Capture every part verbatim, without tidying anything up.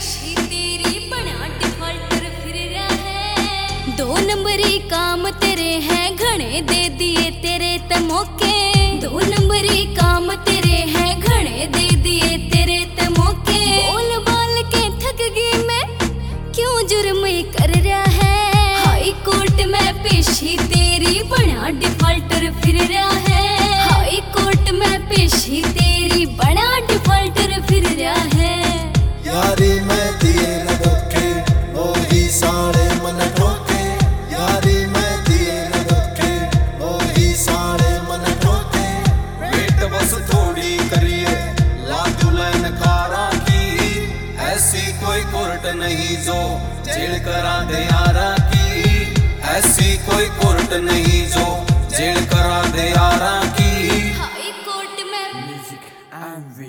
पेशी तेरी बना डिफॉल्टर फिर रहा है। दो नंबरी काम तेरे हैं घने दे दिए तेरे त मौके। दो नंबरी काम तेरे हैं घने दे दिए तेरे त मौके। बोल बाल के थक गई मैं क्यों जुर्म कर रहा है। हाई कोर्ट में पेशी तेरी बना डिफॉल्टर फिर रहा है। हाई कोर्ट में पेशी तेरी बना डिफॉल्टर फिर रहा है। यारी मैं दिए न धोखे ओ ही सारे मन ठोके। यारी मैं दिए न धोखे ओ ही सारे मन ठोके। वेट बस थोड़ी करिए लाजू लाइन कारा की। ऐसी कोई कोर्ट नहीं जो जेल करा दे यारा की। ऐसी कोई कोर्ट नहीं जो जेल करा दे यारा की। हाई कोर्ट में Music Envy.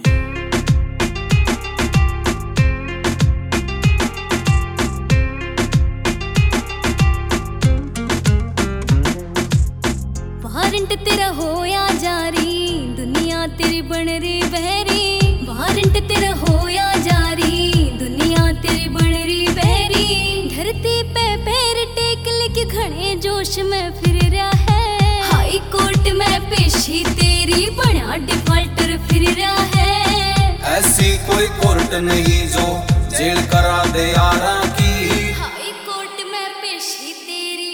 वारंट तेरा होया जारी दुनिया तेरी बन रही बहरी। वारंट तेरा होया जारी दुनिया तेरी बन रही बहरी। धरती पे पैर टेक लेके घने जोश में फिर रहा है। हाई कोर्ट में पेशी तेरी बना डिफॉल्टर फिर रहा है। ऐसी कोई कोर्ट नहीं जो जेल करा दे यारा की। हाई कोर्ट में पेशी तेरी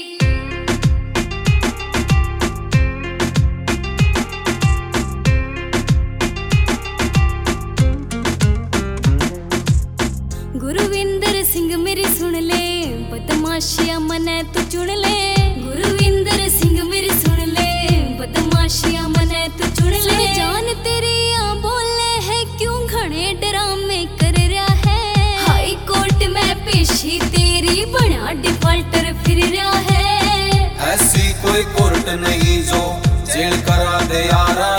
गुरुविंदर सिंह मेरी सुन ले बदमाशिया मने तू चुन ले। गुरुविंदर सिंह मेरी सुन ले बदमाशिया मने तू चुन ले। जान तेरी आ बोले है क्यों घने ड्रामे कर रहा है। हाई कोर्ट में पेशी तेरी बना डिफॉल्टर फिर रहा है। ऐसी कोई कोर्ट नहीं जो जेल करा दे यारा